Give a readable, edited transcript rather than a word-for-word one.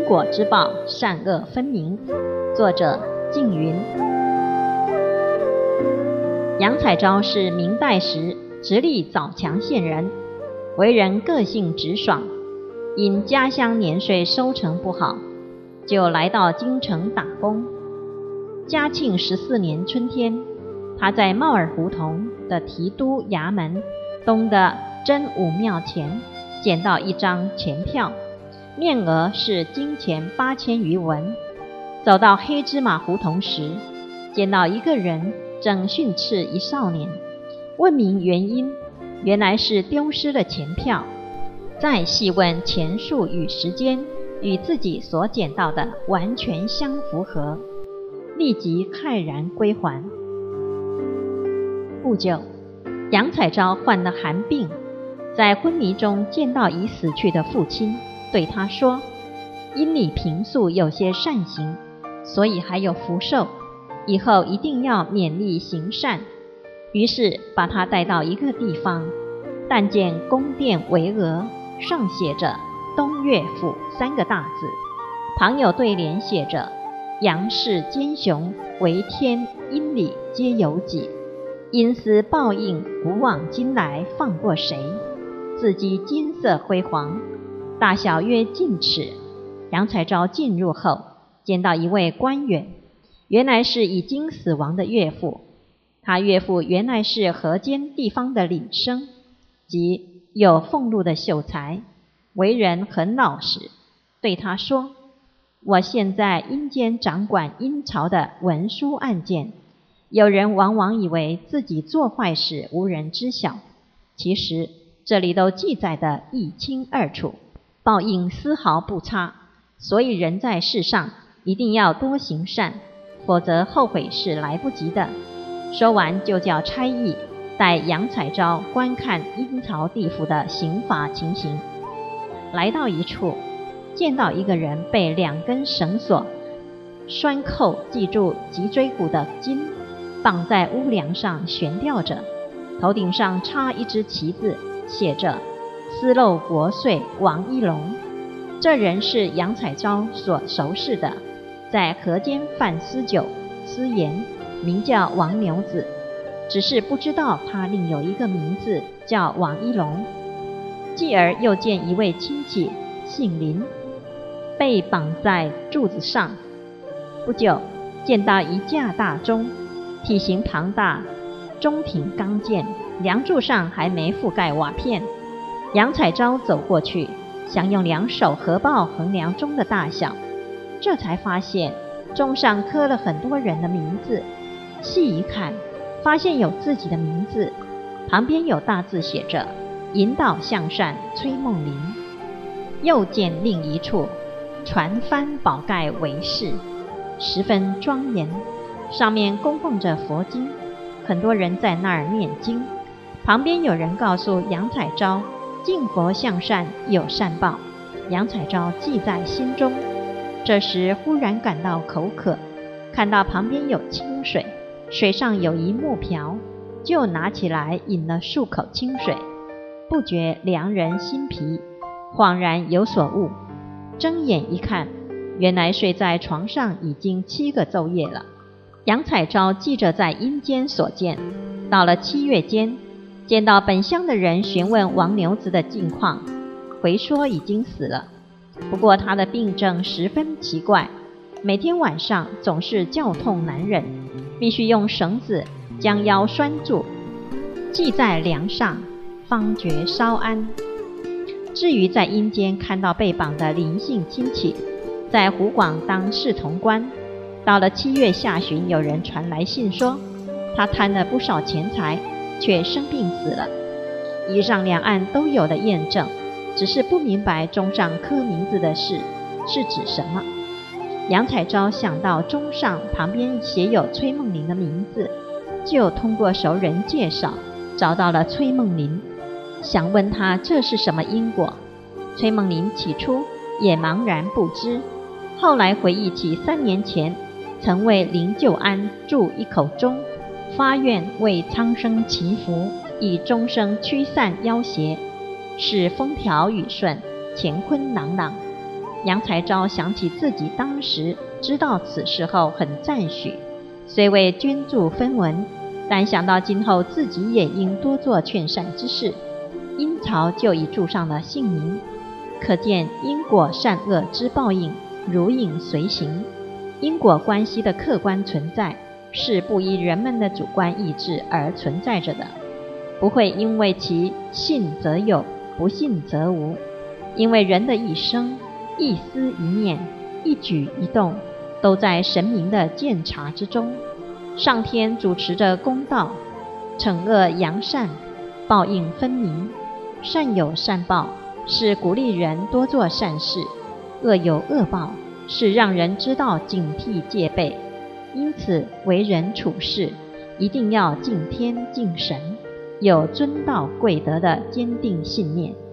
果之报，善恶分明。作者静云。杨采昭是明代时直隶枣强县人，为人个性直爽，因家乡年岁收成不好，就来到京城打工。嘉庆14年春天，他在帽儿胡同的提督衙门东的真武庙前捡到一张钱票，面额是金钱8000余文。走到黑芝麻胡同时，见到一个人正训斥一少年，问明原因，原来是丢失了钱票。再细问钱数与时间，与自己所捡到的完全相符合，立即慨然归还。不久，杨采昭患了寒病，在昏迷中见到已死去的父亲，对他说：因你平素有些善行，所以还有福寿，以后一定要勉力行善。于是把他带到一个地方，但见宫殿巍峨，上写着东岳府3个大字，旁有对联写着：杨氏奸雄，为天阴里皆有己，因私报应，古往今来放过谁？字迹金色辉煌，大小约近尺。杨采昭进入后，见到一位官员，原来是已经死亡的岳父。他岳父原来是河间地方的领生，即有俸禄的秀才，为人很老实，对他说：我现在阴间掌管阴朝的文书案件，有人往往以为自己做坏事无人知晓，其实这里都记载得一清二楚，报应丝毫不差，所以人在世上一定要多行善，否则后悔是来不及的。说完就叫差役带杨采昭观看阴曹地府的刑罚情形。来到一处，见到一个人被2根绳索拴扣系住脊椎骨的筋，绑在屋梁上悬吊着，头顶上插一只旗子，写着“丝漏国岁王一龙”。这人是杨采昭所熟识的，在河间贩私酒私盐，名叫王牛子，只是不知道他另有一个名字叫王一龙。继而又见一位亲戚姓林，被绑在柱子上。不久见到一架大钟，体型庞大，钟挺刚健，梁柱上还没覆盖瓦片。杨采昭走过去，想用2手合抱衡量钟的大小，这才发现钟上刻了很多人的名字。细一看，发现有自己的名字，旁边有大字写着引导向善崔梦林。又见另一处船帆宝盖为饰，十分庄严，上面供奉着佛经，很多人在那儿念经。旁边有人告诉杨采昭，敬佛向善有善报，杨采昭记在心中。这时忽然感到口渴，看到旁边有清水，水上有一木瓢，就拿起来饮了数口清水，不觉凉人心脾，恍然有所悟。睁眼一看，原来睡在床上已经7个昼夜了。杨采昭记着在阴间所见，到了7月间，见到本乡的人询问王牛子的近况，回说已经死了，不过他的病症十分奇怪，每天晚上总是叫痛难忍，必须用绳子将腰拴住，系在梁上，方觉稍安。至于在阴间看到被绑的林姓亲戚，在湖广当侍从官，到了7月下旬，有人传来信说，他贪了不少钱财，却生病死了。以上2案都有了验证，只是不明白钟上刻名字的事是指什么。杨采昭想到钟上旁边写有崔梦林的名字，就通过熟人介绍找到了崔梦林，想问他这是什么因果。崔梦林起初也茫然不知，后来回忆起3年前曾为林救安铸一口钟，发愿为苍生祈福，以钟声驱散妖邪，使风调雨顺，乾坤朗朗。 杨才昭想起自己当时知道此事后很赞许，虽未捐助分文，但想到今后自己也应多做劝善之事，因曹就已注上了姓名。可见因果善恶之报应如影随形，因果关系的客观存在是不依人们的主观意志而存在着的，不会因为其信则有，不信则无。因为人的一生、一思一念、一举一动都在神明的鉴察之中，上天主持着公道，惩恶扬善，报应分明，善有善报，是鼓励人多做善事，恶有恶报，是让人知道警惕戒备。因此为人处事一定要敬天敬神，有尊道贵德的坚定信念。